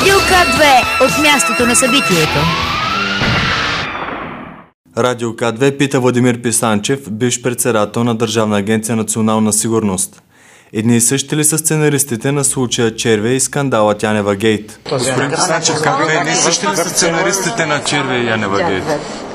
Радио К2 от мястото на събитието. Радио К2 пита Владимир Писанчев, бивш председател на Държавна агенция национална сигурност. Едни и същи ли са сценаристите на случая Червей и скандала Янева Гейт? Господин Писанчев, как едни и същи ли са сценаристите на Червей и Янева Гейт?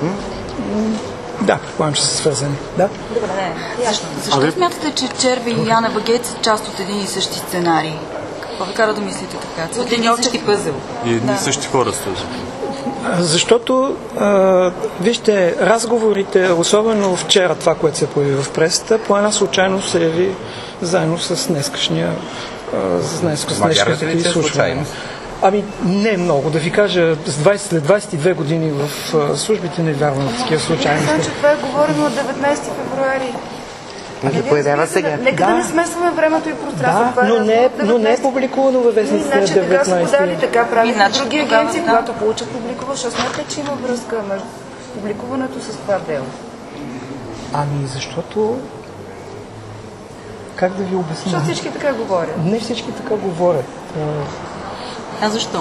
Да, предполагам, че са свързани. Да? Добре, защо смятате, че Червей и Янева Гейт са част от един и същи сценарий? Какво ви кара да мислите така? От един и същи пъзел. И едни и същи хора стоят. Защото, вижте, разговорите, особено вчера това, което се появи в пресата, по една случайност се яви заедно с днескашния изслушване. Ами не много. Да ви кажа, след 22 години в службите не вярвам на такива случайности. Мисля, че това е говорено от 19 февруари. Да появява сега. Нека да не смесваме времето и пространството. Да, но не е публикувано във вестниците на 19. Значи така са подали, така правят други агенции, когато получат публикува, защото смятате, че има връзка между публикуването с това дело. Ами защото... Как да ви обясня? Защото всички така говорят. Не всички така говорят. А защо?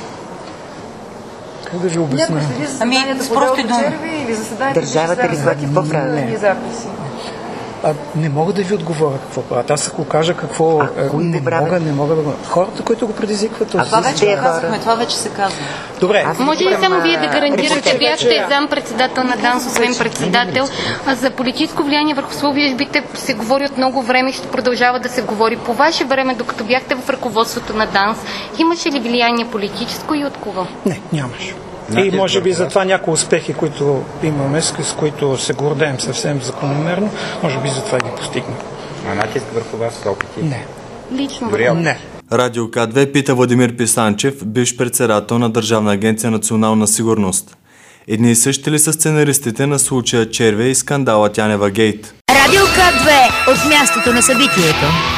Как да ви обясня? Някой следи заседанията по делото Червей или заседанията държавата ли прави какво прави? записи. Не мога да ви отговоря какво правят. Аз ако кажа какво не мога да го... Хората, които го предизвикват... Това вече се казва. Добре. Може ли само вие да гарантирате, бяхте зампредседател на ДАНС, освен председател, за политическо влияние върху службите се говори от много време и ще продължава да се говори. По ваше време, докато бяхте в ръководството на ДАНС, имаше ли влияние политическо и от кого? Не, нямаше. И може би за това някои успехи, които имаме, с които се гордеем съвсем закономерно, може би за това ги постигнем. А натиск върху вас са опити? Не. Лично не. Радио К2 пита Владимир Писанчев, бивш председател на Държавна агенция национална сигурност. Едни и същи ли са сценаристите на случая Червей и скандала Янева Гейт? Радио К2 от мястото на събитието.